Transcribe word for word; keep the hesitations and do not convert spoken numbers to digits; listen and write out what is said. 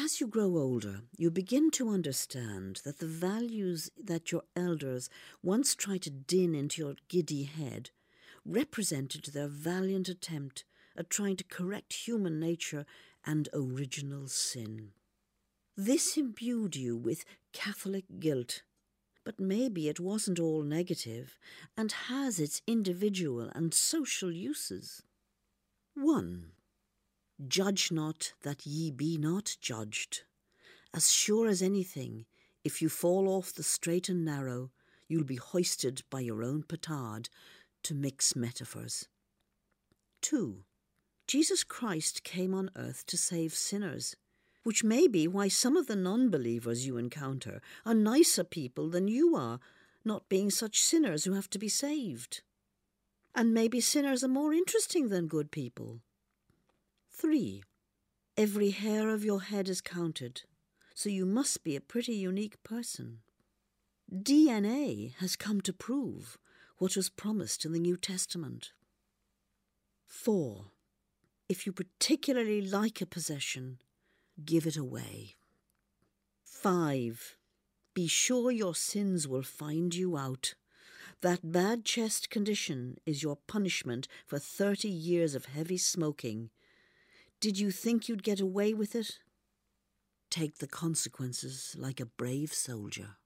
As you grow older, you begin to understand that the values that your elders once tried to din into your giddy head represented their valiant attempt at trying to correct human nature and original sin. This imbued you with Catholic guilt, but maybe it wasn't all negative and has its individual and social uses. one. Judge not that ye be not judged. As sure as anything, if you fall off the straight and narrow, you'll be hoisted by your own petard, to mix metaphors. two. Jesus Christ came on earth to save sinners, which may be why some of the non-believers you encounter are nicer people than you are, not being such sinners who have to be saved. And maybe sinners are more interesting than good people. three. Every hair of your head is counted, so you must be a pretty unique person. D N A has come to prove what was promised in the New Testament. four. If you particularly like a possession, give it away. five. Be sure your sins will find you out. That bad chest condition is your punishment for thirty years of heavy smoking. Did you think you'd get away with it? Take the consequences like a brave soldier.